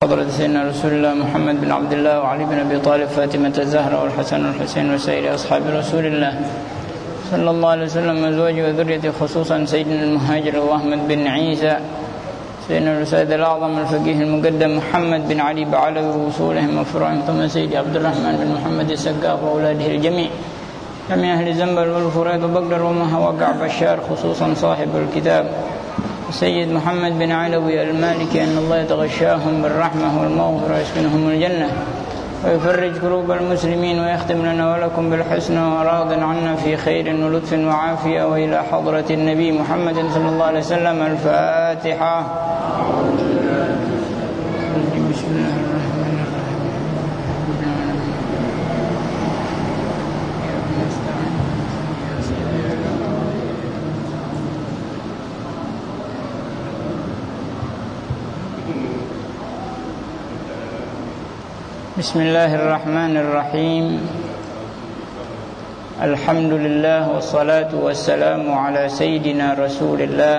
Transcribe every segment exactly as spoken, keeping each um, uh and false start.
حضرة سيدنا رسول الله محمد بن عبد الله وعلي بن أبي طالب فاطمة الزهراء والحسن والحسين وسائر أصحاب رسول الله صلى الله عليه وسلم أزواجه وذريته خصوصا سيدنا المهاجر وأحمد بن عيسى سيدنا الأستاذ الأعظم الفقيه المقدم محمد بن علي بعلوي وصولهم وفروعهم ثم سيدي عبد الرحمن بن محمد السقاف وأولاده الجميع جميع أهل الزنبل والفريض وبقدر وما وقع بشار خصوصا صاحب الكتاب سيد محمد بن علوي المالكي أن الله يتغشاهم بالرحمة والمغفرة ويسكنهم الجنة ويفرج كروب المسلمين ويختم لنا ولكم بالحسنى وراض عنا في خير ولطف وعافية وإلى حضرة النبي محمد صلى الله عليه وسلم الفاتحة. بسم الله الرحمن بسم الله الرحمن الرحيم الحمد لله والصلاة والسلام على سيدنا رسول الله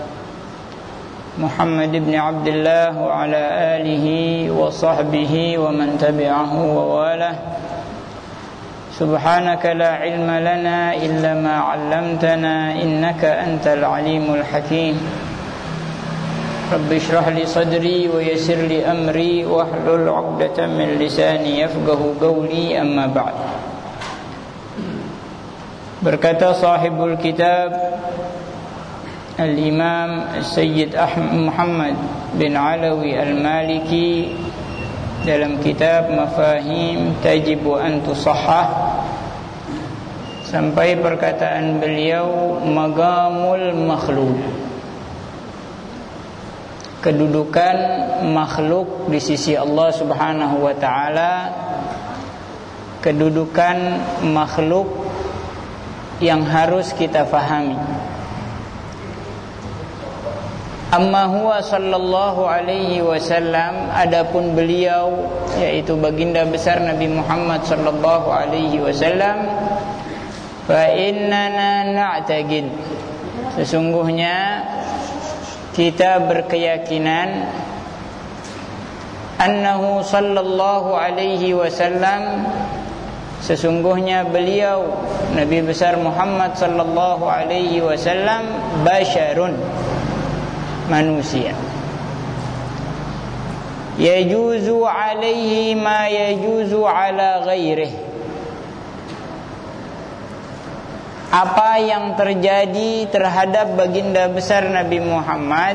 محمد بن عبد الله وعلى آله وصحبه ومن تبعه وواله سبحانك لا علم لنا إلا ما علمتنا إنك أنت العليم الحكيم رب اشرح لي صدري ويسر لي أمري واحلل عقدة من لساني يفقه قولي أما بعد. Berkata sahibul kitab Al-Imam Sayyid Ahmad Muhammad bin Alawi Al-Maliki dalam kitab Mafahim Tajibu an Tusahhah sampai perkataan beliau Magamul Makhluk, kedudukan makhluk di sisi Allah Subhanahu wa taala, kedudukan makhluk yang harus kita fahami. Amma huwa sallallahu alaihi wasallam, adapun beliau yaitu baginda besar Nabi Muhammad sallallahu alaihi wasallam, fa innana na'taqid, sesungguhnya kita berkeyakinan annahu sallallahu alaihi wasallam, sesungguhnya beliau Nabi besar Muhammad sallallahu alaihi wasallam basyarun, manusia, yajuzu alaihi ma yajuzu ala ghairihi, apa yang terjadi terhadap baginda besar Nabi Muhammad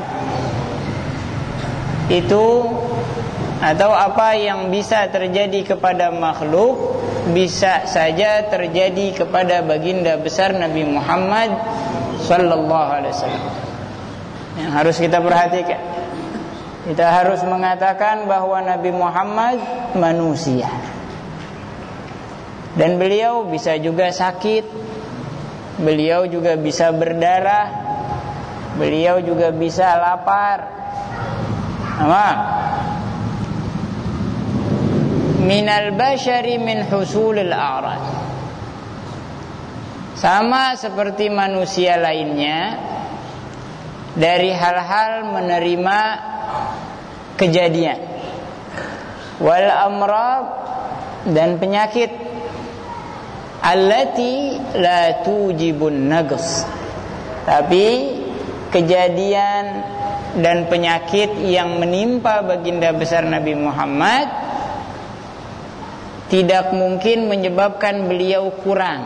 itu, atau apa yang bisa terjadi kepada makhluk, bisa saja terjadi kepada baginda besar Nabi Muhammad sallallahu alaihi wasallam. Yang harus kita perhatikan, kita harus mengatakan bahwa Nabi Muhammad manusia, dan beliau bisa juga sakit, beliau juga bisa berdarah, beliau juga bisa lapar. Apa? Minal bashari min husulil a'rad, sama seperti manusia lainnya dari hal-hal menerima kejadian, wal amrad, dan penyakit, allati la tujibun nags, tapi kejadian dan penyakit yang menimpa baginda besar Nabi Muhammad tidak mungkin menyebabkan beliau kurang.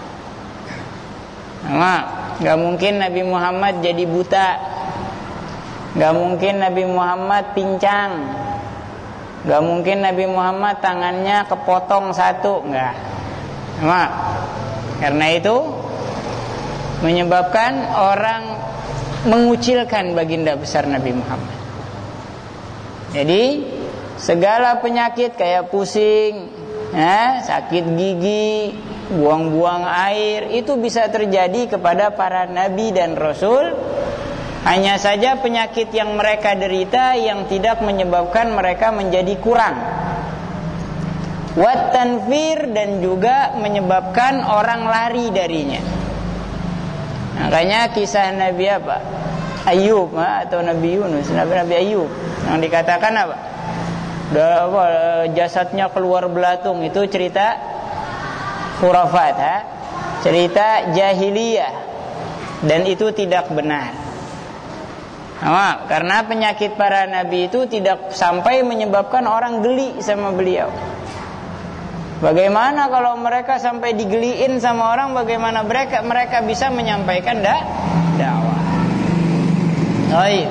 Nah, gak mungkin Nabi Muhammad jadi buta, gak mungkin Nabi Muhammad pincang, gak mungkin Nabi Muhammad tangannya kepotong satu, enggak. Nah, karena itu menyebabkan orang mengucilkan baginda besar Nabi Muhammad. Jadi segala penyakit kayak pusing, ya, sakit gigi, buang-buang air, itu bisa terjadi kepada para nabi dan rasul. Hanya saja penyakit yang mereka derita yang tidak menyebabkan mereka menjadi kurang. Wat tanfir, dan juga menyebabkan orang lari darinya. Makanya kisah Nabi apa? Ayub, atau Nabi Yunus, Nabi Nabi Ayub, yang dikatakan apa? jasadnya keluar belatung, itu cerita khurafat, ha? Cerita jahiliyah, dan itu tidak benar. Nah, karena penyakit para nabi itu tidak sampai menyebabkan orang geli sama beliau. Bagaimana kalau mereka sampai digeliin sama orang, bagaimana mereka mereka bisa menyampaikan dak dakwah? Baik.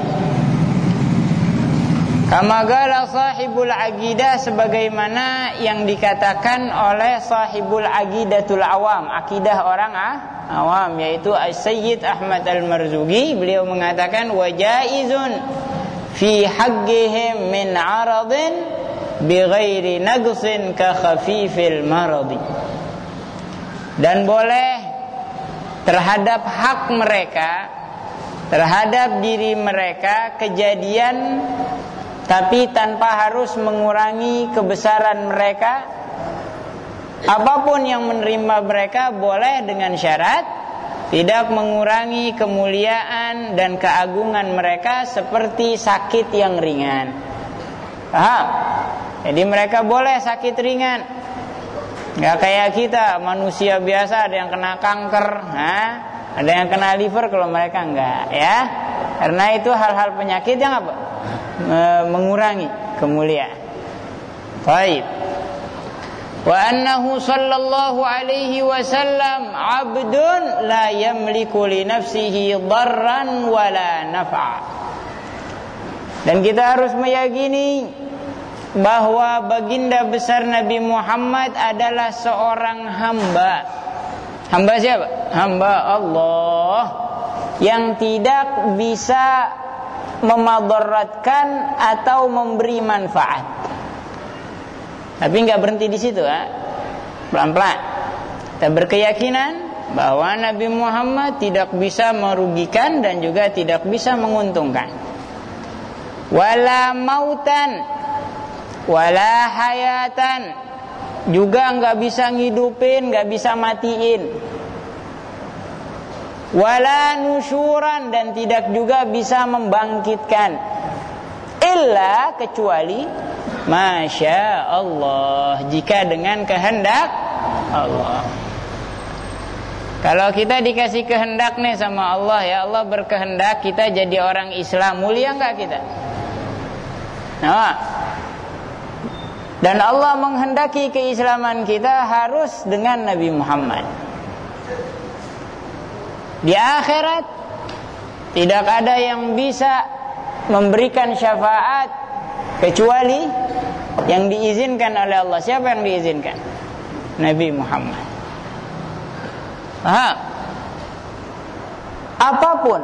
Kama qala sahibul aqidah, sebagaimana yang dikatakan oleh sahibul aqidatul awam, akidah orang ah, awam, yaitu Sayyid Ahmad Al-Marzuqi. Beliau mengatakan wa jaizun fi haqqihim min 'aradin bighairi naqsin ka khafifil maradi. Dan boleh terhadap hak mereka, terhadap diri mereka, kejadian tapi tanpa harus mengurangi kebesaran mereka. Apapun yang menerima mereka boleh, dengan syarat tidak mengurangi kemuliaan dan keagungan mereka seperti sakit yang ringan. Paham? Jadi mereka boleh sakit ringan, nggak kayak kita manusia biasa, ada yang kena kanker, nah, ada yang kena liver, kalau mereka enggak, ya. Karena itu hal-hal penyakit yang apa? Mengurangi kemuliaan. Baik. Wa annahu sallallahu alaihi wasallam 'abdun la yamliku li nafsihi darran wala naf'a. Dan kita harus meyakini bahwa baginda besar Nabi Muhammad adalah seorang hamba. Hamba siapa? Hamba Allah yang tidak bisa memadaratkan atau memberi manfaat. Tapi nggak berhenti di situ, ha? Pelan-pelan. Kita berkeyakinan bahwa Nabi Muhammad tidak bisa merugikan dan juga tidak bisa menguntungkan. Wala mautan, wala hayatan, juga nggak bisa ngidupin, nggak bisa matiin. Wala nusyuran, dan tidak juga bisa membangkitkan. Illa, kecuali masya Allah, jika dengan kehendak Allah. Kalau kita dikasih kehendak nih sama Allah, ya Allah berkehendak kita jadi orang Islam, mulia enggak kita? Nah, dan Allah menghendaki keislaman kita harus dengan Nabi Muhammad. Di akhirat tidak ada yang bisa memberikan syafaat kecuali yang diizinkan oleh Allah. Siapa yang diizinkan? Nabi Muhammad. Aha. Apapun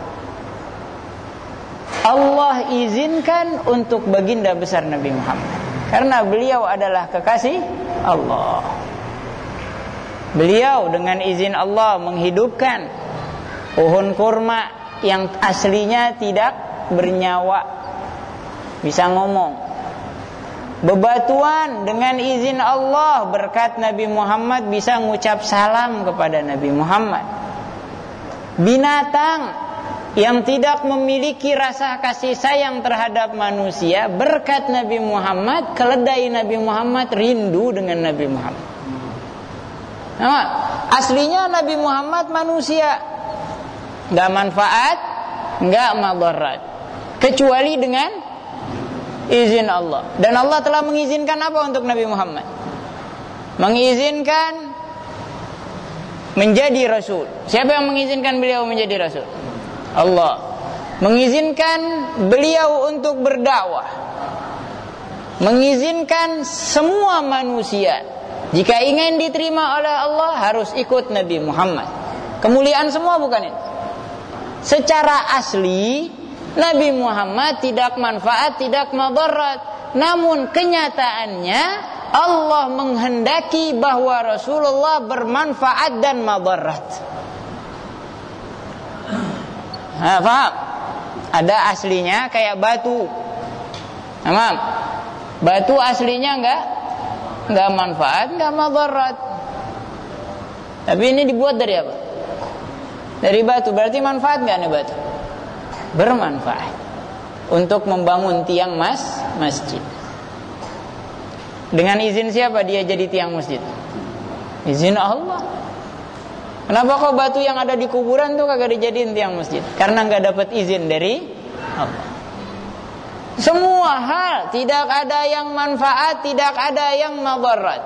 Allah izinkan untuk baginda besar Nabi Muhammad, karena beliau adalah kekasih Allah. Beliau dengan izin Allah menghidupkan pohon kurma yang aslinya tidak bernyawa, bisa ngomong. Bebatuan dengan izin Allah, berkat Nabi Muhammad bisa ngucap salam kepada Nabi Muhammad. Binatang yang tidak memiliki rasa kasih sayang terhadap manusia, berkat Nabi Muhammad, keledai Nabi Muhammad rindu dengan Nabi Muhammad. Nah, aslinya Nabi Muhammad manusia, nggak manfaat, nggak madarat, kecuali dengan izin Allah. Dan Allah telah mengizinkan apa untuk Nabi Muhammad? Mengizinkan menjadi Rasul. Siapa yang mengizinkan beliau menjadi Rasul? Allah. Mengizinkan beliau untuk berdakwah, mengizinkan semua manusia jika ingin diterima oleh Allah harus ikut Nabi Muhammad. Kemuliaan semua bukan ini. Secara asli Nabi Muhammad tidak manfaat, tidak madarat. Namun kenyataannya Allah menghendaki bahwa Rasulullah bermanfaat dan madarat. Nah, paham? Ada aslinya kayak batu. Paham? Batu aslinya enggak enggak manfaat, enggak madarat. Tapi ini dibuat dari apa? Dari batu. Berarti manfaat enggak nih batu? Bermanfaat untuk membangun tiang mas masjid. Dengan izin siapa dia jadi tiang masjid? Izin Allah. Kenapa kok batu yang ada di kuburan tuh kagak dijadiin tiang masjid? Karena nggak dapat izin dari Allah. Semua hal tidak ada yang manfaat, tidak ada yang madarat.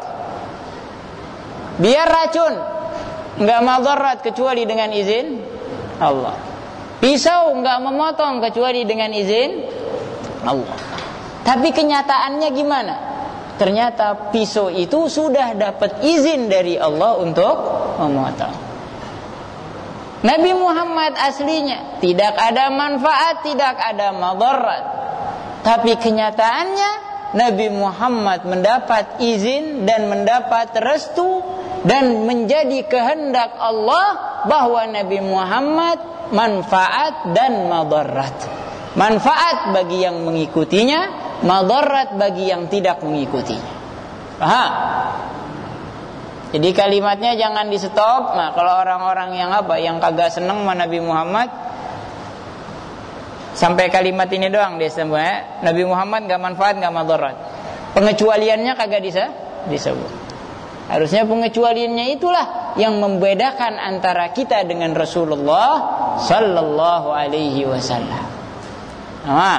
Biar racun nggak madarat kecuali dengan izin Allah. Pisau nggak memotong kecuali dengan izin Allah. Tapi kenyataannya gimana? Ternyata pisau itu sudah dapat izin dari Allah untuk memotong. Nabi Muhammad aslinya tidak ada manfaat, tidak ada madarat. Tapi kenyataannya Nabi Muhammad mendapat izin dan mendapat restu dan menjadi kehendak Allah bahwa Nabi Muhammad manfaat dan madarat. Manfaat bagi yang mengikutinya, madarat bagi yang tidak mengikutinya. Paham? Jadi kalimatnya jangan di stop. Nah, kalau orang-orang yang apa, yang kagak seneng sama Nabi Muhammad, sampai kalimat ini doang dia sebutnya, Nabi Muhammad gak manfaat, gak madarat. Pengecualiannya kagak bisa disebut. Harusnya pengecualiannya itulah yang membedakan antara kita dengan Rasulullah sallallahu alaihi wasallam. Nah,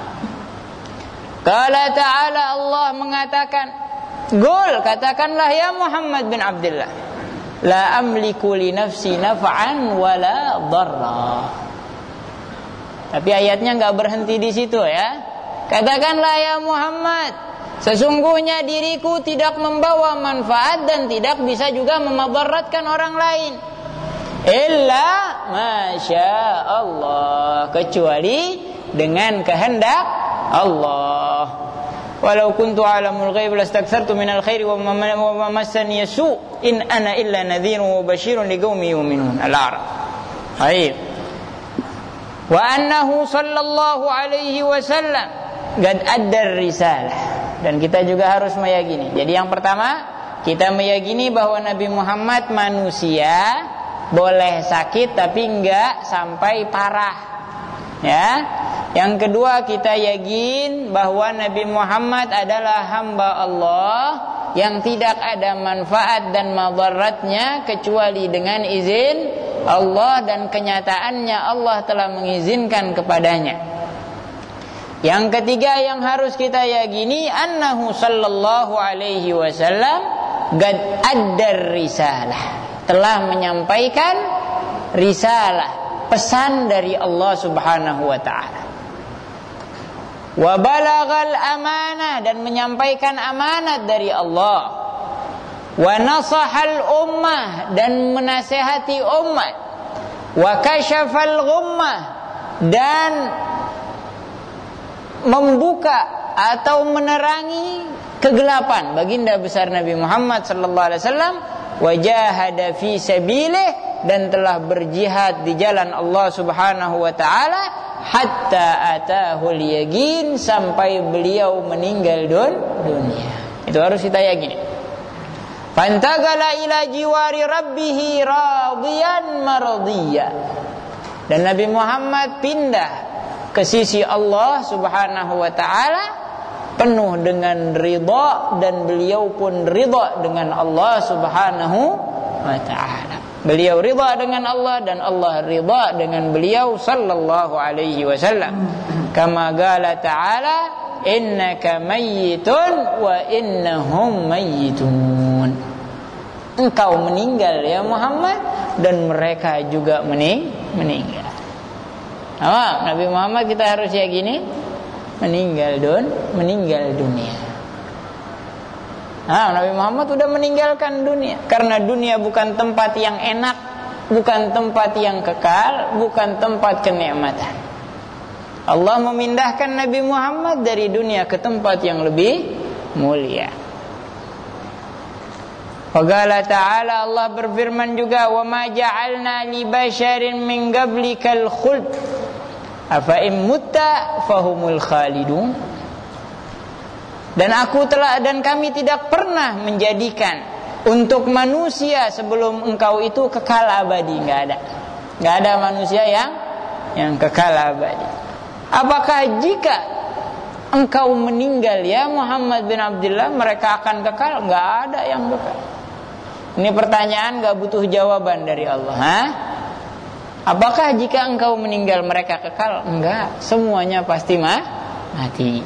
Qala ta'ala, Allah mengatakan, Qul, katakanlah ya Muhammad bin Abdullah, la amliku li nafsi naf'an wala dharra. Tapi ayatnya enggak berhenti di situ ya. Katakanlah ya Muhammad, sesungguhnya diriku tidak membawa manfaat dan tidak bisa juga memadaratkan orang lain. Illa masya Allah, kecuali dengan kehendak Allah. Walau kuntu alamul ghaib lastakthartu minal khairi wa ma massani yasu in ana illa nadhirun wa basyirun liqaumin yu'minun. Al-A'raf. Baik. Wa annahu sallallahu alaihi wasallam qad adda risalah. Dan kita juga harus meyakini. Jadi yang pertama, kita meyakini bahwa Nabi Muhammad manusia, boleh sakit tapi enggak sampai parah. Ya. Yang kedua, kita yakin bahwa Nabi Muhammad adalah hamba Allah yang tidak ada manfaat dan madaratnya kecuali dengan izin Allah, dan kenyataannya Allah telah mengizinkan kepadanya. Yang ketiga yang harus kita yakini, annahu sallallahu alaihi wasallam qad addar risalah, telah menyampaikan risalah, pesan dari Allah Subhanahu wa taala. Wa balagal amanah, dan menyampaikan amanat dari Allah. Wa nasahal ummah, dan menasihati umat. Wa kashafal ghummah, dan membuka atau menerangi kegelapan. Baginda besar Nabi Muhammad sallallahu alaihi wasallam wajahada fi sabilih, dan telah berjihad di jalan Allah Subhanahu wa taala hatta atahul yaqin, sampai beliau meninggal dunia. Itu harus kita yakini. Fantagala ila jiwari rabbih radiyan maradiyya, dan Nabi Muhammad pindah ke sisi Allah Subhanahu wa taala penuh dengan ridha, dan beliau pun ridha dengan Allah Subhanahu wa taala. Beliau ridha dengan Allah dan Allah ridha dengan beliau sallallahu alaihi wasallam. Kama qala ta'ala, innaka mayyitun wa innahum mayyitun. Engkau meninggal ya Muhammad, dan mereka juga mening- meninggal. Nah, Nabi Muhammad kita harus yakini meninggal dun, meninggal dunia. Nah, Nabi Muhammad sudah meninggalkan dunia, karena dunia bukan tempat yang enak, bukan tempat yang kekal, bukan tempat kenikmatan. Allah memindahkan Nabi Muhammad dari dunia ke tempat yang lebih mulia. Qala ta'ala, Allah berfirman juga, wa ma ja'alna li basharin min qablikal khuld afa in mutta fahumul khalidun. Dan aku telah dan kami tidak pernah menjadikan untuk manusia sebelum engkau itu kekal abadi. Enggak ada. Enggak ada manusia yang yang kekal abadi. Apakah jika engkau meninggal ya Muhammad bin Abdullah, mereka akan kekal? Enggak ada yang kekal. Ini pertanyaan enggak butuh jawaban dari Allah. Hah? Apakah jika engkau meninggal mereka kekal? Enggak, semuanya pasti mah mati.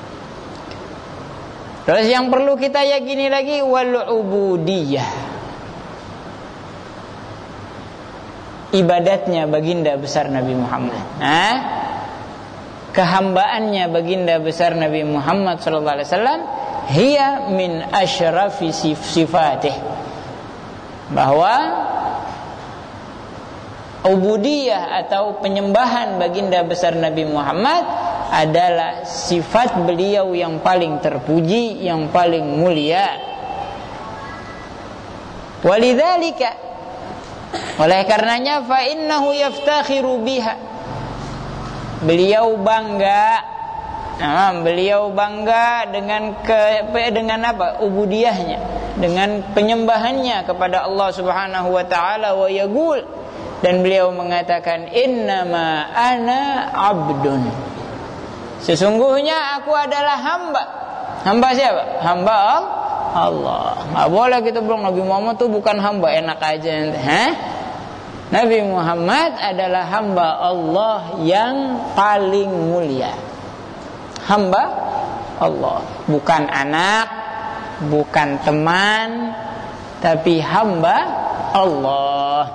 Terus yang perlu kita yakini lagi, wal ubudiyah, ibadatnya baginda besar Nabi Muhammad. Hah? Kehambaannya baginda besar Nabi Muhammad sallallahu alaihi wasallam, hiya min asyrafi sifatih, bahwa ubudiyah atau penyembahan baginda besar Nabi Muhammad adalah sifat beliau yang paling terpuji, yang paling mulia. Walidzalika, oleh karenanya, fa innahu yaftakhiru biha, beliau bangga, nah, beliau bangga dengan ke, dengan apa? Ubudiyahnya, dengan penyembahannya kepada Allah Subhanahu wa taala. Wa yaqul, dan beliau mengatakan, innama ana abdun, sesungguhnya aku adalah hamba. Hamba siapa? Hamba Allah. Enggak boleh kita bilang Nabi Muhammad tuh bukan hamba, enak aja ente. Hah? Nabi Muhammad adalah hamba Allah yang paling mulia. Hamba Allah, bukan anak, bukan teman, tapi hamba Allah.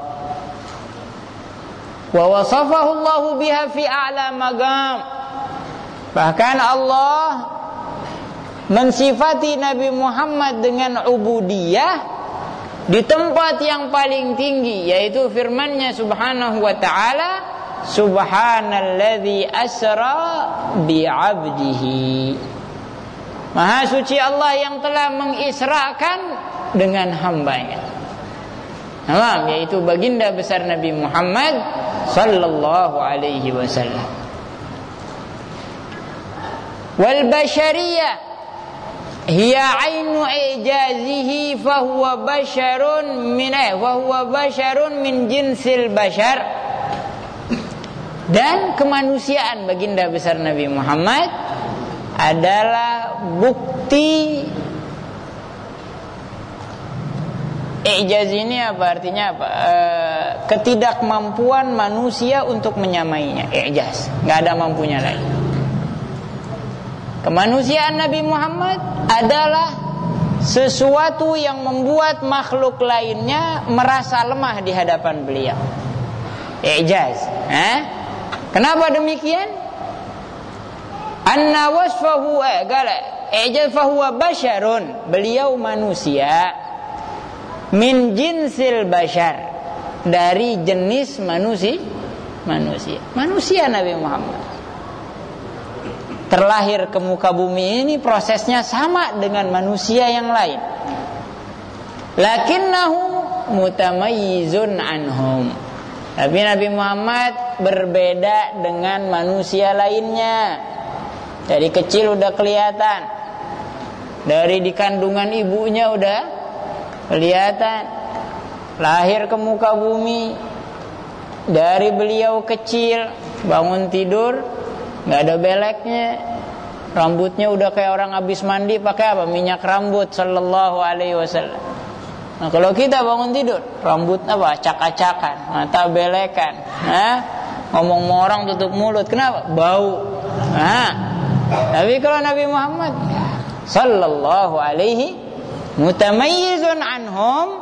Wa wasafahu Allah biha fi a'la maqam. Bahkan Allah mensifati Nabi Muhammad dengan ubudiyah di tempat yang paling tinggi, yaitu firman-Nya Subhanahu wa taala, subhanalladzi asra bi'abdihi, maha suci Allah yang telah mengisrakan dengan hambanya. Nah, yaitu baginda besar Nabi Muhammad sallallahu alaihi wasallam. Wal bashariyah hiya ainu ijazihi fahuwa basharun min fahuwa basharun min jinsil bashar. Dan kemanusiaan baginda besar Nabi Muhammad adalah bukti. Ijaz ini apa artinya? Apa? E, ketidakmampuan manusia untuk menyamainya. Ijaz, nggak ada mampunya lagi. Kemanusiaan Nabi Muhammad adalah sesuatu yang membuat makhluk lainnya merasa lemah di hadapan beliau. Ijaz. Eh? Kenapa demikian? Anna wasfahu eh, gala ijaz fahuwa basyarun, beliau manusia, min jinsil bashar, dari jenis manusia. Manusia. Manusia Nabi Muhammad terlahir ke muka bumi ini prosesnya sama dengan manusia yang lain. Lakinnahu mutamayyizun anhum. Tapi Nabi Muhammad berbeda dengan manusia lainnya. Dari kecil udah kelihatan. Dari di kandungan ibunya udah kelihatan. Lahir ke muka bumi. Dari beliau kecil, bangun tidur nggak ada beleknya, rambutnya udah kayak orang habis mandi pakai apa? Minyak rambut sallallahu alaihi wasallam. Nah, kalau kita bangun tidur, rambut apa? Acak-acakan, mata belekan, nah, ngomong sama orang tutup mulut, kenapa? Bau. Nah, tapi kalau Nabi Muhammad sallallahu alaihi mutamayyizun anhum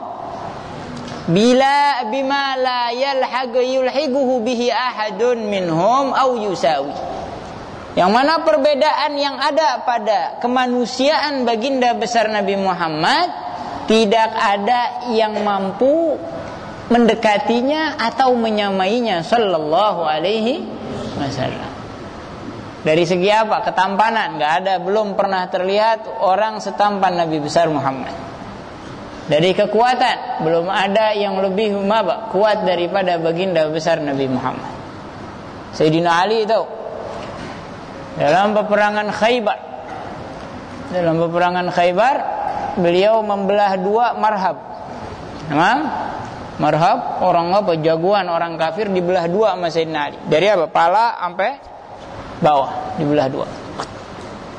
bila bima la yalhaq yulhiguhu bihi ahadun minhum au yusawi. Yang mana perbedaan yang ada pada kemanusiaan baginda besar Nabi Muhammad tidak ada yang mampu mendekatinya atau menyamainya sallallahu alaihi wasallam. Dari segi apa? Ketampanan, enggak ada, belum pernah terlihat orang setampan Nabi besar Muhammad. Dari kekuatan, belum ada yang lebih apa? Kuat daripada baginda besar Nabi Muhammad. Sayyidina Ali itu dalam peperangan Khaybar, dalam peperangan Khaybar beliau membelah dua marhab. Memang marhab orang apa? Jagoan orang kafir dibelah dua sama Sayyidina Ali. Dari apa? Pala sampai bawah dibelah dua.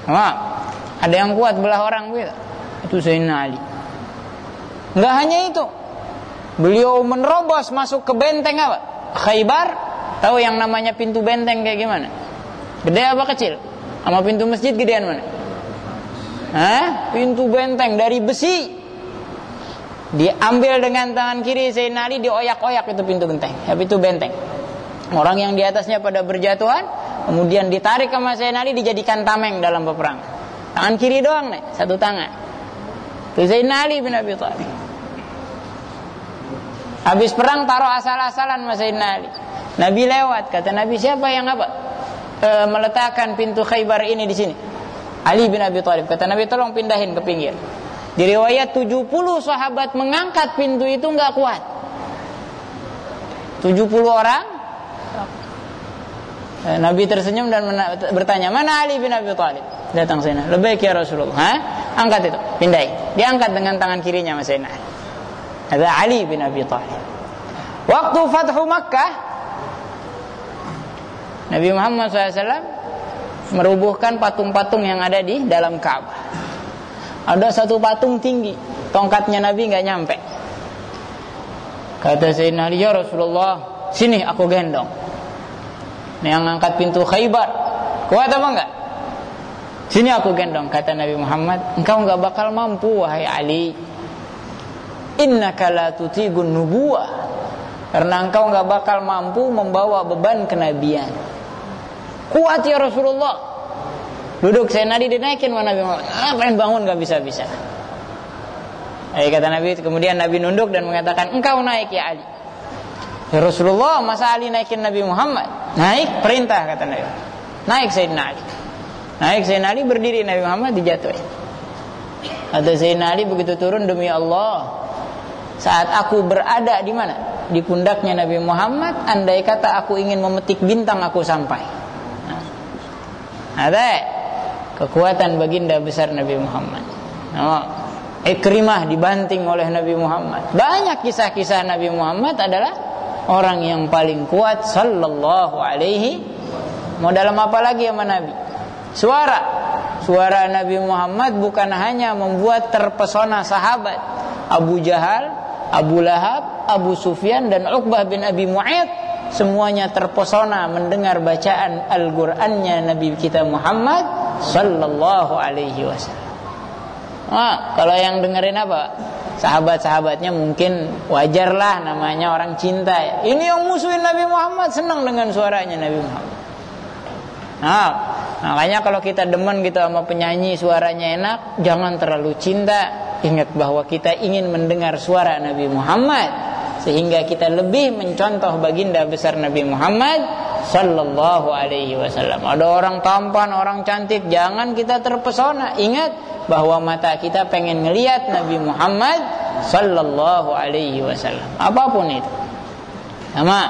Nah, ada yang kuat belah orang begitu. Itu Sayyidina Ali. Enggak hanya itu. Beliau menerobos masuk ke benteng apa? Khaybar. Tahu yang namanya pintu benteng kayak gimana? Gede apa kecil? Sama pintu masjid gedean mana? Hah? Pintu benteng dari besi. Diambil dengan tangan kiri Sayyidina Ali, dioyak-oyak itu pintu benteng. Ya, pintu benteng. Orang yang di atasnya pada berjatuhan, kemudian ditarik sama Sayyidina Ali, dijadikan tameng dalam peperangan. Tangan kiri doang nih, satu tangan. Itu Sayyidina Ali bin Abi Thalib. Habis perang taruh asal-asalan sama Sayyidina Ali. Nabi lewat, kata Nabi, siapa yang apa? E, meletakkan pintu Khaybar ini di sini? Ali bin Abi Thalib. Kata Nabi, tolong pindahin ke pinggir. Di riwayat tujuh puluh sahabat mengangkat pintu itu enggak kuat. tujuh puluh orang. Nabi tersenyum dan bertanya, mana Ali bin Abi Thalib? Datang sana. Lebaik ya Rasulullah. Hah? Angkat itu, pindahin. Diangkat dengan tangan kirinya Mas Sayyidina Ali. Ada Ali bin Abi Thalib. Waktu Fathu Makkah, Nabi Muhammad shallallahu alaihi wasallam merubuhkan patung-patung yang ada di dalam Ka'bah. Ada satu patung tinggi, tongkatnya Nabi nggak nyampe. Kata Sayyidina Ali, ya Rasulullah, sini aku gendong. Yang angkat pintu Khaybar, kuat apa enggak? Sini aku gendong. Kata Nabi Muhammad, engkau nggak bakal mampu wahai Ali. Innaka la tutigun nubuwah, karena engkau nggak bakal mampu membawa beban kenabian. Kuat ya Rasulullah. Duduk Sayyidina Ali dinaikin sama Nabi Muhammad. Ah, pengen bangun gak bisa-bisa. Eh, kata Nabi, kemudian Nabi nunduk dan mengatakan, engkau naik ya Ali. Ya Rasulullah, masa Ali naikin Nabi Muhammad? Naik, perintah kata Nabi. Naik Sayyidina Ali. Naik Sayyidina Ali, berdiri Nabi Muhammad dijatuhin. Kata Sayyidina Ali, begitu turun, demi Allah, saat aku berada di mana? Di pundaknya Nabi Muhammad, andai kata aku ingin memetik bintang, aku sampai. Nah, ada kekuatan baginda besar Nabi Muhammad. Oh, Ikrimah dibanting oleh Nabi Muhammad. Banyak kisah-kisah Nabi Muhammad adalah orang yang paling kuat sallallahu alaihi. Mau dalam apa lagi sama Nabi? Suara. Suara Nabi Muhammad bukan hanya membuat terpesona sahabat Abu Jahal, Abu Lahab, Abu Sufyan dan Uqbah bin Abi Mu'ayyid, semuanya terpesona mendengar bacaan Al-Qur'annya Nabi kita Muhammad sallallahu alaihi wasallam. Nah, kalau yang dengerin apa? Sahabat-sahabatnya mungkin wajarlah, namanya orang cinta. Ini yang musuhin Nabi Muhammad senang dengan suaranya Nabi Muhammad. Nah, makanya kalau kita demen gitu sama penyanyi suaranya enak, jangan terlalu cinta. Ingat bahwa kita ingin mendengar suara Nabi Muhammad, sehingga kita lebih mencontoh baginda besar Nabi Muhammad sallallahu alaihi wasallam. Ada orang tampan, orang cantik, jangan kita terpesona. Ingat bahwa mata kita pengen ngelihat Nabi Muhammad sallallahu alaihi wasallam. Apapun itu. Sama.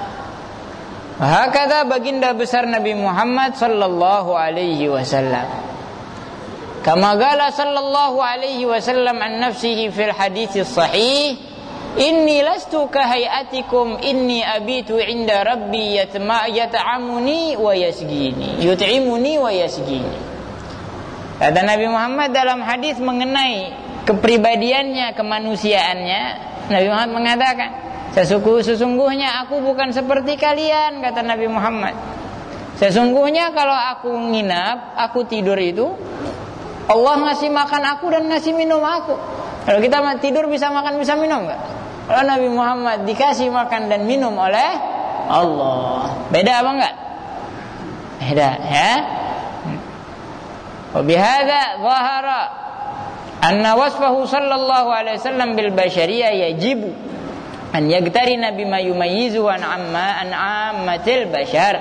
Hakada baginda besar Nabi Muhammad sallallahu alaihi wasallam. Kama qala sallallahu alaihi wasallam an nafsihi fil hadits sahih, inni lastu kahayatikum inni abitu inda rabbi yatma yat'amuni wa yasgini yut'imuni wa yasgini. Kata Nabi Muhammad dalam hadis mengenai kepribadiannya, kemanusiaannya, Nabi Muhammad mengatakan, sesungguhnya aku bukan seperti kalian, kata Nabi Muhammad. Sesungguhnya kalau aku nginap, aku tidur itu, Allah ngasih makan aku dan ngasih minum aku. Kalau kita tidur bisa makan bisa minum enggak? Kalau Nabi Muhammad dikasih makan dan minum oleh Allah. Beda apa enggak? Beda, ya. Wa bihadza dhahara anna wasfahu sallallahu alaihi wasallam bil bashariyah yajibu an yaqtarina bima yumayyizu an amma an ammatil bashar.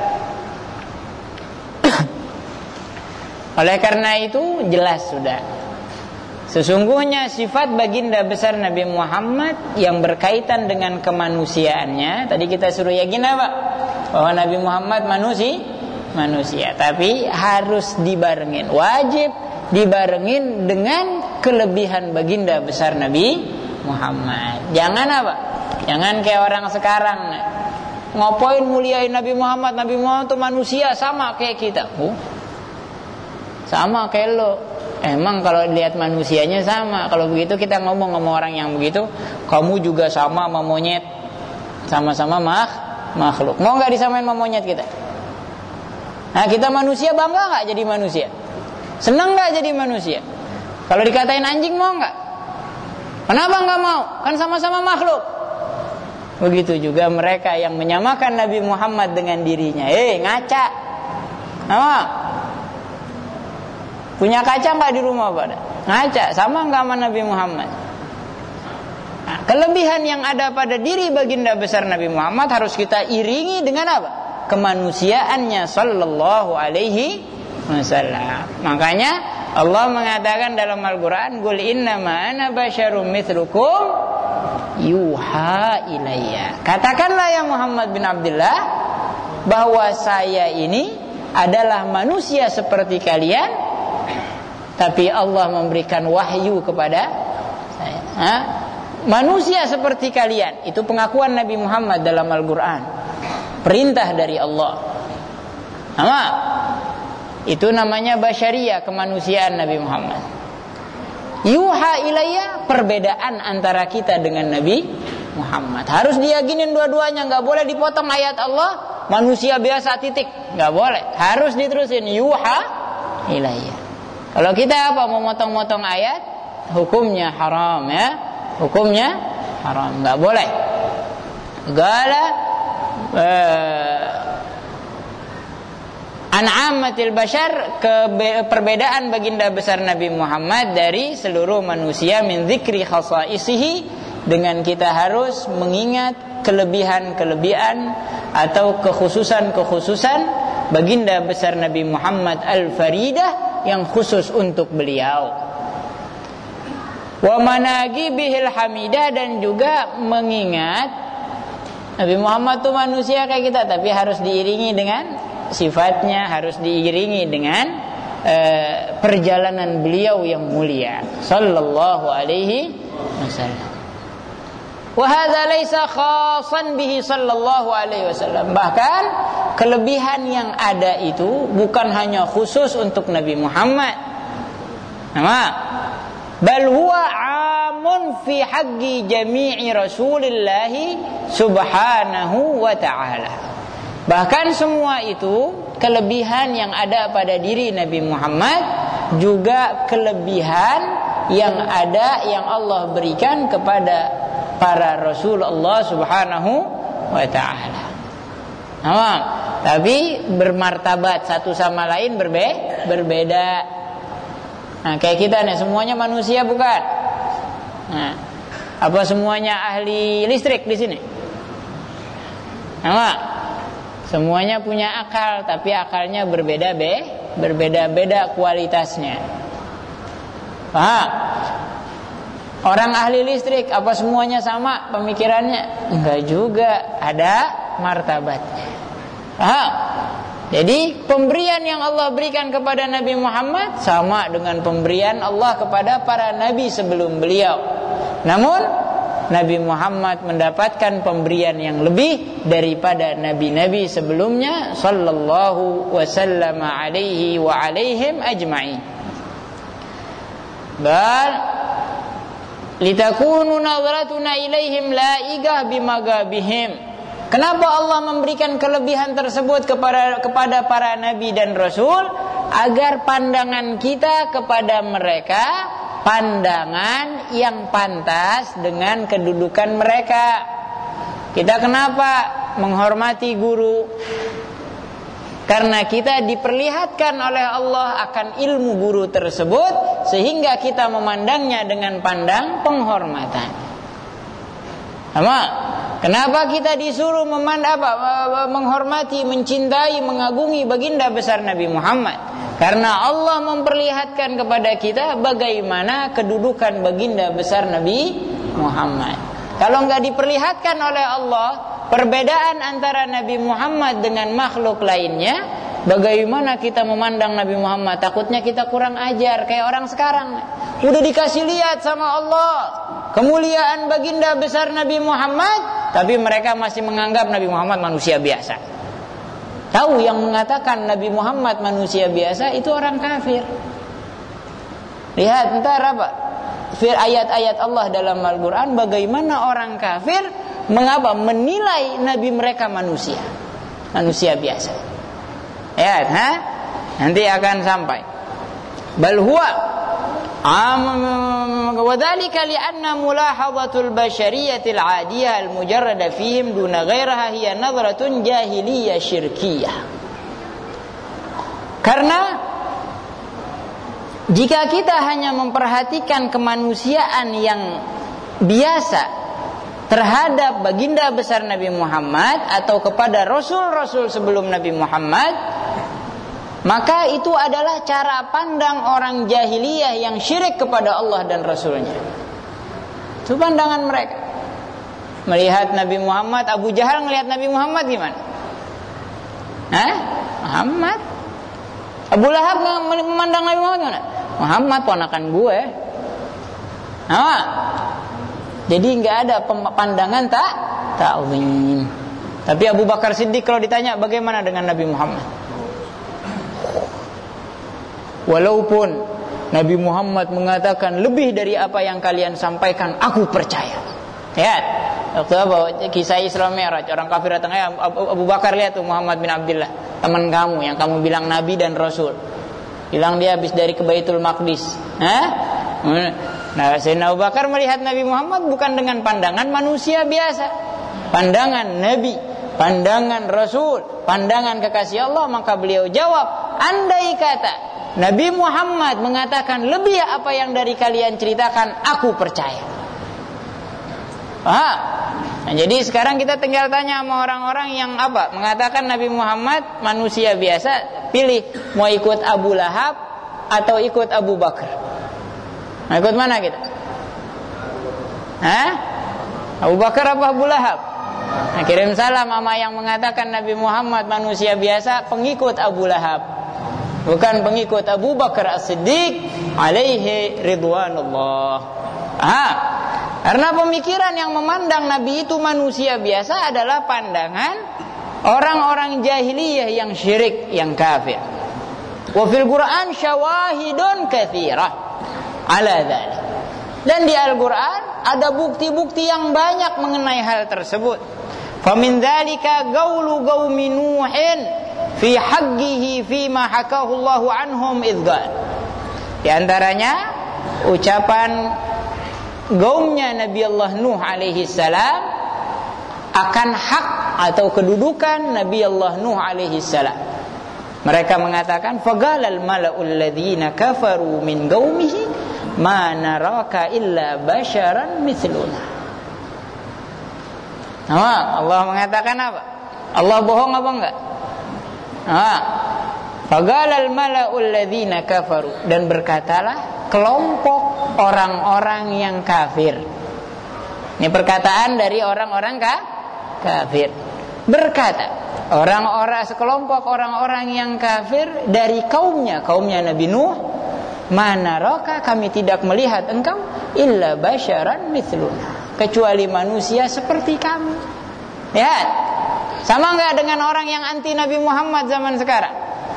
Oleh karena itu jelas sudah, sesungguhnya sifat baginda besar Nabi Muhammad yang berkaitan dengan kemanusiaannya, tadi kita suruh yakin apa? Bahwa Nabi Muhammad manusia, manusia, tapi harus dibarengin, wajib dibarengin dengan kelebihan baginda besar Nabi Muhammad. Jangan apa? Jangan kayak orang sekarang, ngapain muliain Nabi Muhammad? Nabi Muhammad itu manusia sama kayak kita. Oh. sama kayak lo. Emang kalau lihat manusianya sama. Kalau begitu kita ngomong sama orang yang begitu, kamu juga sama sama monyet, sama-sama mah makhluk. Mau nggak disamain sama monyet kita? Nah, kita manusia bangga nggak jadi manusia? Senang nggak jadi manusia? Kalau dikatain anjing mau nggak? Kenapa nggak mau? Kan sama-sama makhluk. Begitu juga mereka yang menyamakan Nabi Muhammad dengan dirinya. Eh, ngaca. Nama? Punya kaca nggak di rumah pada? Ngaca. Sama nggak sama Nabi Muhammad? Nah, kelebihan yang ada pada diri baginda besar Nabi Muhammad harus kita iringi dengan apa? Kemanusiaannya sallallahu alaihi wasallam. Makanya Allah mengatakan dalam Al-Quran, Qul innama ana basyarum mithlukum yuha ilayya. Katakanlah ya Muhammad bin Abdullah, bahwa saya ini adalah manusia seperti kalian, tapi Allah memberikan wahyu kepada saya. Ha? Manusia seperti kalian. Itu pengakuan Nabi Muhammad dalam Al-Quran. Perintah dari Allah. Sama. Itu namanya basyariyah, kemanusiaan Nabi Muhammad. Yuha ilayya, perbedaan antara kita dengan Nabi Muhammad. Harus diyakinin dua-duanya, nggak boleh dipotong ayat Allah, manusia biasa titik, nggak boleh. Harus diterusin yuha ilayya. Kalau kita apa, mau motong-motong ayat, hukumnya haram ya, hukumnya haram, nggak boleh. Gala eh, An'amatil bashar, perbedaan baginda besar Nabi Muhammad dari seluruh manusia, min dzikri khasaisihi, dengan kita harus mengingat kelebihan-kelebihan atau kekhususan-kekhususan baginda besar Nabi Muhammad al-faridah yang khusus untuk beliau. Wa manaqibihil hamidah, dan juga mengingat Nabi Muhammad itu manusia kayak kita, tapi harus diiringi dengan sifatnya, harus diiringi dengan uh, perjalanan beliau yang mulia sallallahu alaihi wasallam. Wa hadza laisa khassan bihi sallallahu alaihi wasallam. Bahkan kelebihan yang ada itu bukan hanya khusus untuk Nabi Muhammad. Nama bal huwa amun fi haqqi jami'i Rasulillah subhanahu wa ta'ala. Bahkan semua itu, kelebihan yang ada pada diri Nabi Muhammad, juga kelebihan yang ada yang Allah berikan kepada para Rasul Allah subhanahu wa ta'ala. Nah, tapi bermartabat, satu sama lain berbe berbeda. Nah, kayak kita nih, semuanya manusia bukan? Nah, apa semuanya ahli listrik di sini? Nah, semuanya punya akal, tapi akalnya berbeda be, berbeda-beda kualitasnya. Paham? Orang ahli listrik, apa semuanya sama pemikirannya? Enggak juga, ada martabatnya. Paham? Jadi pemberian yang Allah berikan kepada Nabi Muhammad sama dengan pemberian Allah kepada para nabi sebelum beliau. Namun Nabi Muhammad mendapatkan pemberian yang lebih daripada nabi-nabi sebelumnya sallallahu wasallam alaihi wa alaihim ajma'in. Bal litakunu nadratuna ilaihim la'igah bimagabihim. Kenapa Allah memberikan kelebihan tersebut kepada kepada para nabi dan rasul? Agar pandangan kita kepada mereka pandangan yang pantas dengan kedudukan mereka. Kita kenapa menghormati guru? Karena kita diperlihatkan oleh Allah akan ilmu guru tersebut, sehingga kita memandangnya dengan pandang penghormatan. Sama? Kenapa kita disuruh memandang apa? Menghormati, mencintai, mengagungi baginda besar Nabi Muhammad? Karena Allah memperlihatkan kepada kita bagaimana kedudukan baginda besar Nabi Muhammad. Kalau enggak diperlihatkan oleh Allah perbedaan antara Nabi Muhammad dengan makhluk lainnya, bagaimana kita memandang Nabi Muhammad? Takutnya kita kurang ajar kayak orang sekarang. Udah dikasih lihat sama Allah kemuliaan baginda besar Nabi Muhammad, tapi mereka masih menganggap Nabi Muhammad manusia biasa. tahu yang mengatakan Nabi Muhammad manusia biasa itu orang kafir. Lihat ntar apa? Ayat-ayat Allah dalam Al-Quran bagaimana orang kafir mengapa menilai Nabi mereka manusia, manusia biasa. Lihat, ha? Nanti akan sampai. Bal huwa وذلك لأن ملاحظة البشرية العادية المجردة فيهم دون غيرها هي نظرة جاهلية شركية. Karena jika kita hanya memperhatikan kemanusiaan yang biasa terhadap baginda besar Nabi Muhammad atau kepada rasul-rasul sebelum Nabi Muhammad, maka itu adalah cara pandang orang jahiliyah yang syirik kepada Allah dan Rasulnya. Itu pandangan mereka. Melihat Nabi Muhammad, Abu Jahal melihat Nabi Muhammad gimana? Hah? Muhammad? Abu Lahab memandang Nabi Muhammad gimana? Muhammad ponakan gue. Nah, jadi nggak ada pandangan tak ta'zim. Tapi Abu Bakar Siddiq kalau ditanya bagaimana dengan Nabi Muhammad? Walaupun Nabi Muhammad mengatakan lebih dari apa yang kalian sampaikan, aku percaya. Lihat, waktu apa kisah Isra Mi'raj, orang kafir datang, eh, Abu Bakar lihat tuh Muhammad bin Abdullah, teman kamu yang kamu bilang nabi dan rasul. Bilang dia habis dari ke Baitul Maqdis. Hah? Nah, Sayyidina Abu Bakar melihat Nabi Muhammad bukan dengan pandangan manusia biasa, pandangan nabi, pandangan rasul, pandangan kekasih Allah. Maka beliau jawab, andai kata Nabi Muhammad mengatakan lebih apa yang dari kalian ceritakan, aku percaya. Paham? Nah, jadi sekarang kita tinggal tanya sama orang-orang yang apa? Mengatakan Nabi Muhammad manusia biasa, pilih mau ikut Abu Lahab atau ikut Abu Bakar. Nah, ikut mana kita? Hah? Abu Bakar apa Abu Lahab? Nah, kirim salam sama yang mengatakan Nabi Muhammad manusia biasa, pengikut Abu Lahab. Bukan pengikut Abu Bakar As-Siddiq alaihi ridwanullah. Aha. Karena pemikiran yang memandang Nabi itu manusia biasa adalah pandangan orang-orang jahiliyah yang syirik, yang kafir. Wa fil Qur'an syawahidun katsirah ala dzalik. Dan di Al-Qur'an ada bukti-bukti yang banyak mengenai hal tersebut. Fa min dzalika qaulu qaumi Nuhin fi haqqihi fi ma hakahu Allahu anhum idzal. Di antaranya ucapan gaumnya Nabi Allah Nuh alaihi salam akan hak atau kedudukan Nabi Allah Nuh alaihi salam. Mereka mengatakan fagalal mala'ul ladzina kafaru min qaumihi ma naraka illa basyaran mithluna. Nah, Allah mengatakan apa? Allah bohong apa enggak? Ah, fagalal mala'ul ladzina kafaru, dan berkatalah kelompok orang-orang yang kafir. Ini perkataan dari orang-orang ka? kafir. Berkata orang-orang sekelompok orang-orang yang kafir dari kaumnya, kaumnya Nabi Nuh, mana roka kami tidak melihat engkau illa basyaran mithluna, kecuali manusia seperti kami. Lihat, sama enggak dengan orang yang anti Nabi Muhammad zaman sekarang?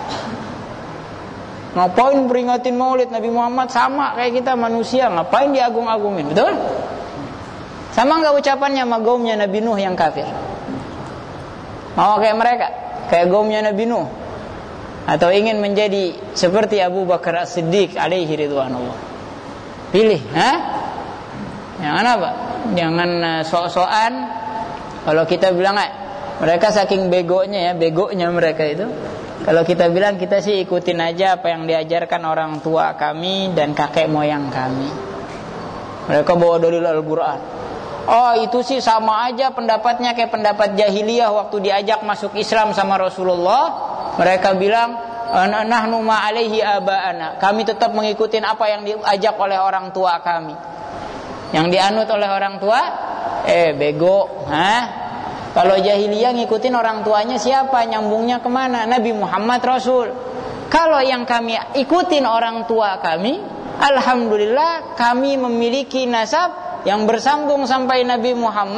Ngapain peringatin maulid Nabi Muhammad? Sama kayak kita manusia, ngapain diagung-agungin? Betul? Sama enggak ucapannya sama gaumnya Nabi Nuh yang kafir? Mau kayak mereka, kayak gaumnya Nabi Nuh, atau ingin menjadi seperti Abu Bakar As-Siddiq alaihi ridwanullah? Pilih, ha? Jangan apa? Jangan uh, sok-sokan. Kalau kita bilang, eh, mereka saking begonya ya, begonya mereka itu. Kalau kita bilang kita sih ikutin aja apa yang diajarkan orang tua kami dan kakek moyang kami. Mereka bawa dalil Al-Quran. Oh, itu sih sama aja pendapatnya kayak pendapat jahiliyah waktu diajak masuk Islam sama Rasulullah. Mereka bilang, nahnu ma alaihi aba'ana. Kami tetap mengikutin apa yang diajak oleh orang tua kami. Yang dianut oleh orang tua, eh bego, hah? Kalau jahiliyah ngikutin orang tuanya siapa? Nyambungnya kemana? Nabi Muhammad Rasul. Kalau yang kami ikutin orang tua kami, alhamdulillah kami memiliki nasab yang bersambung sampai Nabi Muhammad,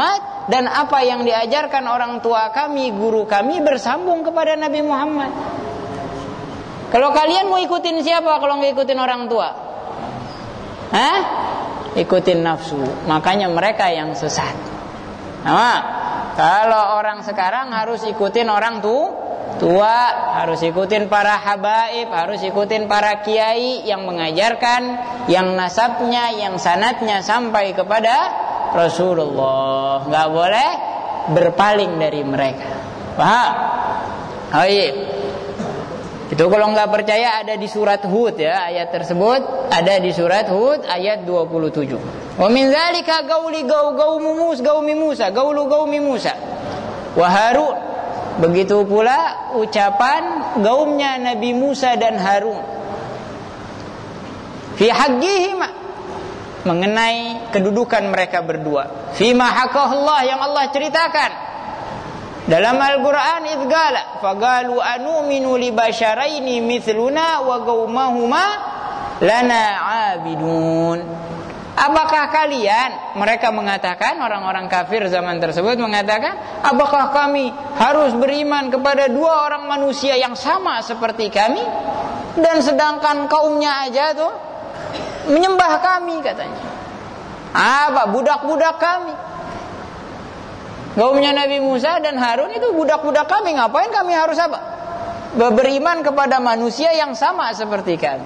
dan apa yang diajarkan orang tua kami, guru kami bersambung kepada Nabi Muhammad. Kalau kalian mau ikutin siapa kalau nggak ikutin orang tua? Hah? Ikutin nafsu. Makanya mereka yang sesat. Nah, kalau orang sekarang harus ikutin orang tua. Tua, harus ikutin para habaib, harus ikutin para kiai yang mengajarkan, yang nasabnya, yang sanadnya sampai kepada Rasulullah. Nggak boleh berpaling dari mereka. Paham? Oh iya. Itu kalau nggak percaya ada di surat Hud ya, ayat tersebut ada di surat Hud ayat dua puluh tujuh. Wa min dzalika qauli qaumi Musa, qaumi Musa, qaulu qaumi Musa wa Harun. Begitu pula ucapan gaumnya Nabi Musa dan Harun fi haqqihima, mengenai kedudukan mereka berdua. Fima haqqahullah, yang Allah ceritakan dalam Al-Quran, idgala fagalu anuminu li basyaraini mithluna wa qaumahuma lana abidun. Apakah kalian, mereka mengatakan, orang-orang kafir zaman tersebut mengatakan, apakah kami harus beriman kepada dua orang manusia yang sama seperti kami, dan sedangkan kaumnya aja tuh menyembah kami, katanya. Apa? Budak-budak kami. Kaumnya Nabi Musa dan Harun itu budak-budak kami. Ngapain kami harus apa? Beriman kepada manusia yang sama seperti kami.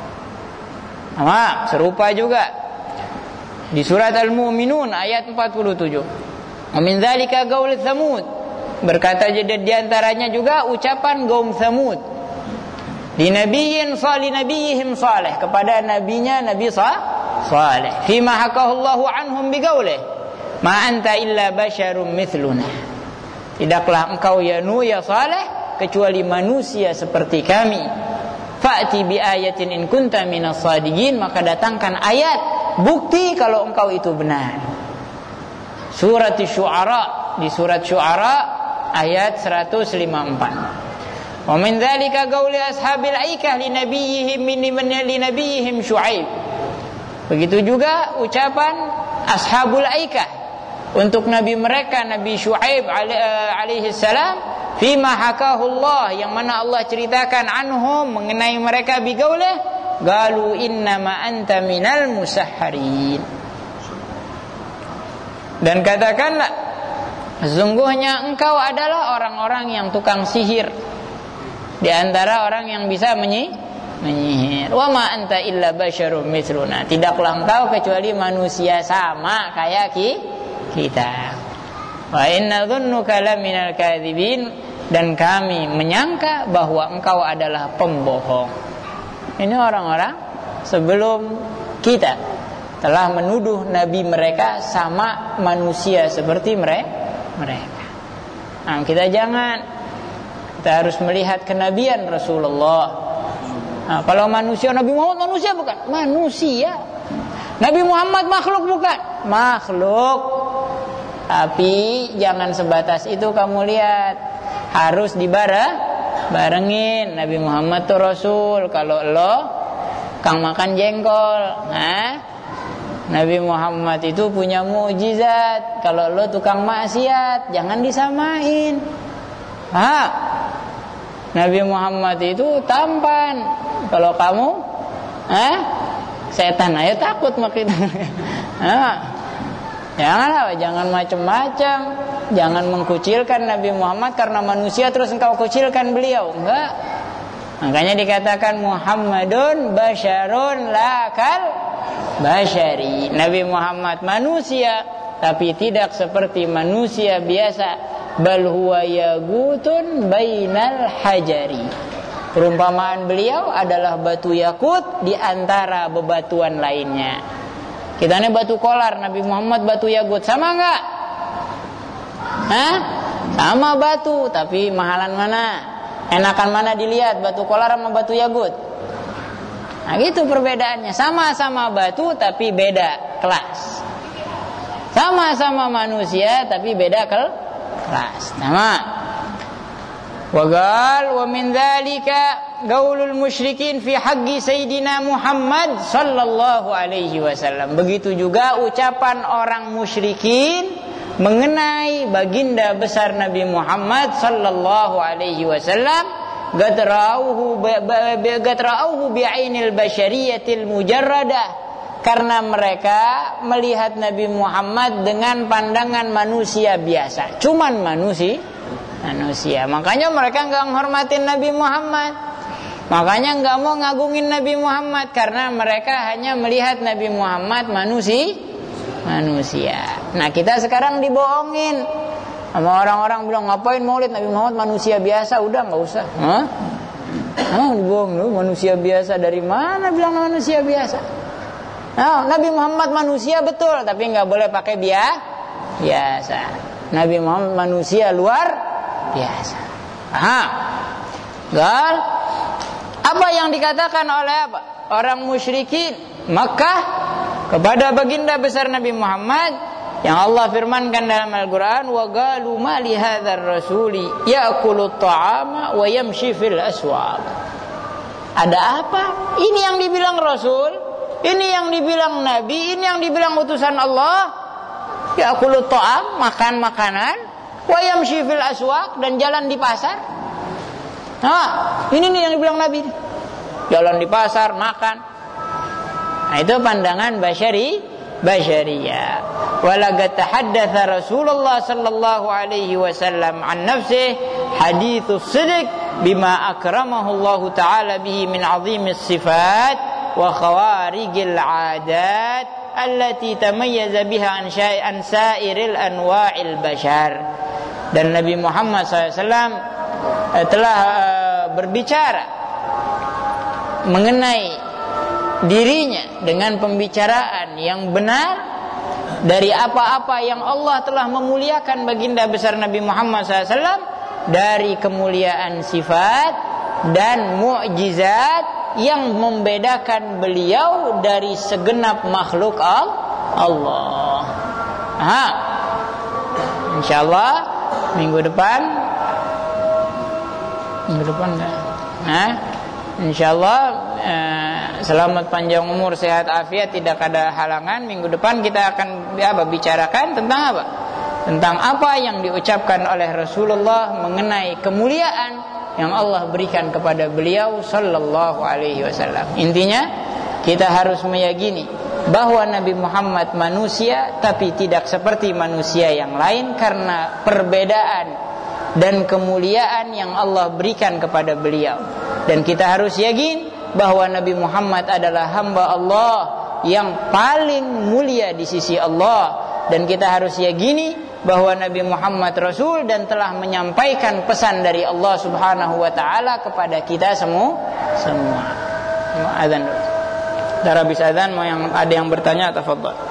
Nah, serupa juga di surat Al-Mu'minun ayat empat puluh tujuh. Wa min dzalika qaul Tsamud. Berkata di antaranya juga ucapan kaum Tsamud. Di nabiyyin salih nabiyihim salih, kepada nabinya Nabi Saleh. Fima hakahullahu anhum biqaulih, ma anta illa basyarum mithluna. Tidaklah engkau ya Nuh ya Saleh kecuali manusia seperti kami. Fa'ti bi ayatin in kunta minas shadiqin, maka datangkan ayat bukti kalau engkau itu benar. Surat Syu'ara, di surat Syu'ara ayat seratus lima puluh empat. Wa min dzalika qauli ashabil aikah li nabiyihim min li nabiyihim Syu'aib. Begitu juga ucapan ashabul aikah untuk nabi mereka Nabi Syu'aib alaihi salam, fima hakahullah, yang mana Allah ceritakan anhum, mengenai mereka, biqaulih galu innama anta minal musahharin. Dan katakanlah, sesungguhnya engkau adalah orang-orang yang tukang sihir, di antara orang yang bisa menyi menyihir. Wa ma anta illa basyarum mithluna, tidaklah engkau kecuali manusia sama kayak ki kita. Wa inna dhunnuka laminal kadzibin, dan kami menyangka bahwa engkau adalah pembohong. Ini orang-orang sebelum kita telah menuduh nabi mereka sama manusia seperti mereka. Nah, kita jangan, kita harus melihat kenabian Rasulullah. Nah, kalau manusia, Nabi Muhammad manusia bukan? Manusia. Nabi Muhammad makhluk bukan? Makhluk. Tapi jangan sebatas itu kamu lihat, harus dibareng barengin. Nabi Muhammad tuh Rasul, kalau lo kang makan jengkol. Nah, Nabi Muhammad itu punya mukjizat, kalau lo tukang maksiat, jangan disamain. Ha? Nabi Muhammad itu tampan, kalau kamu eh setan aja takut makin. Nah, jangan jangan macam-macam, jangan mengkucilkan Nabi Muhammad karena manusia terus engkau kucilkan beliau. Enggak. Makanya dikatakan Muhammadun basyarun lakal basyari. Nabi Muhammad manusia tapi tidak seperti manusia biasa. Bal huwa yagutun bainal hajari. Perumpamaan beliau adalah batu yakut di antara bebatuan lainnya. Kita ini batu kolar, Nabi Muhammad batu yakut, sama enggak? Hah? Sama batu, tapi mahalan mana? Enakan mana dilihat, batu kolar sama batu yakut? Nah gitu perbedaannya. Sama-sama batu tapi beda kelas. Sama-sama manusia tapi beda kel- kelas. Nama. Wagal wa min dzalika gaulul musyrikin fi haqqi sayyidina Muhammad sallallahu alaihi wasallam. Begitu juga ucapan orang musyrikin mengenai baginda besar Nabi Muhammad sallallahu alaihi wasallam, gatrauhu gatrauhu bi'ainil basyariyatil mujarradah, karena mereka melihat Nabi Muhammad dengan pandangan manusia biasa, cuman manusia manusia. Makanya mereka enggak menghormatin Nabi Muhammad, makanya enggak mau ngagungin Nabi Muhammad, karena mereka hanya melihat Nabi Muhammad manusia manusia. Nah, kita sekarang dibohongin sama orang-orang, bilang ngapain maulid, Nabi Muhammad manusia biasa, udah nggak usah. Hah? Ah, dibohong lu, manusia biasa dari mana bilang manusia biasa? Nah, Nabi Muhammad manusia betul, tapi nggak boleh pakai biasa. Biasa. Nabi Muhammad manusia luar biasa. Aha. Gal. Apa yang dikatakan oleh apa? Orang musyrikin Makkah kepada baginda besar Nabi Muhammad, yang Allah firmankan dalam Al-Quran, wa qalu ma li hadzal rasuli ya'kulu at-ta'ama wa yamshi fil aswaq. Ada apa? Ini yang dibilang Rasul, ini yang dibilang Nabi, ini yang dibilang utusan Allah. Ya'kulu at-ta'am, makan makanan, wa yamshi fil aswaq, dan jalan di pasar. Nah, ini nih yang dibilang Nabi. Jalan di pasar, makan. Nah, itu pandangan basyari basyariyah. Walaqad tahaddatsa Rasulullah sallallahu alaihi wasallam an nafsihi haditsus sidq bima akramahu Allah taala bihi min 'azimis sifat wa khawarigil 'adat allati tamayyaza biha an sa'iril anwa'il bashar. Dan Nabi Muhammad sallallahu alaihi wasallam telah berbicara mengenai dirinya dengan pembicaraan yang benar dari apa-apa yang Allah telah memuliakan baginda besar Nabi Muhammad sallallahu alaihi wasallam, dari kemuliaan sifat dan mukjizat yang membedakan beliau dari segenap makhluk Allah. Aha. Insyaallah minggu depan minggu depan enggak? Hah? Insyaallah eh, selamat panjang umur, sehat afiat, tidak ada halangan. Minggu depan kita akan apa, bicarakan tentang apa? Tentang apa yang diucapkan oleh Rasulullah mengenai kemuliaan yang Allah berikan kepada beliau sallallahu alaihi wasallam. Intinya kita harus meyakini bahwa Nabi Muhammad manusia, tapi tidak seperti manusia yang lain, karena perbedaan dan kemuliaan yang Allah berikan kepada beliau. Dan kita harus yakin bahwa Nabi Muhammad adalah hamba Allah yang paling mulia di sisi Allah. Dan kita harus yakini bahwa Nabi Muhammad Rasul dan telah menyampaikan pesan dari Allah Subhanahu wa taala kepada kita semua. Semua. Azan dulu. Darabis azan, mau yang ada yang bertanya, tafadhal.